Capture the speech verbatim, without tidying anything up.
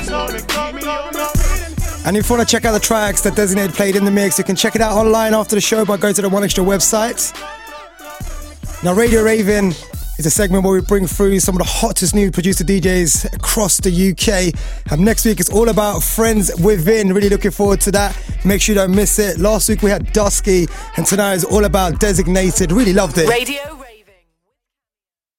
And if you want to check out the tracks that Designated played in the mix, you can check it out online after the show by going to the One Extra website. Now, Radio Raven is a segment where we bring through some of the hottest new producer D Js across the U K. And next week it's all about Friends Within. Really looking forward to that. Make sure you don't miss it. Last week we had Dusky, and tonight is all about Designated. Really loved it. Radio